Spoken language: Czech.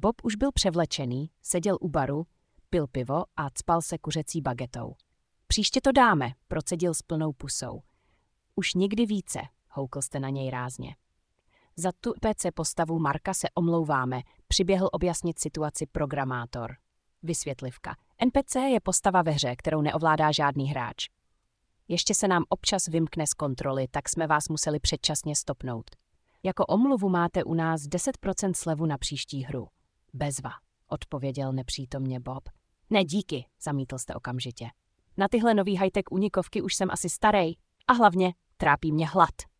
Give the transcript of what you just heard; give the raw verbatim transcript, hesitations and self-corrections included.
Bob už byl převlečený, seděl u baru, pil pivo a cpal se kuřecí bagetou. Příště to dáme, procedil s plnou pusou. Už nikdy více, houkl jste na něj rázně. Za tu P C postavu Marka se omlouváme, přiběhl objasnit situaci programátor. Vysvětlivka. N P C je postava ve hře, kterou neovládá žádný hráč. Ještě se nám občas vymkne z kontroly, tak jsme vás museli předčasně stopnout. Jako omluvu máte u nás deset procent slevu na příští hru. Bezva, odpověděl nepřítomně Bob. Ne díky, zamítl jste okamžitě. Na tyhle nový high-tech unikovky už jsem asi starej. A hlavně trápí mě hlad.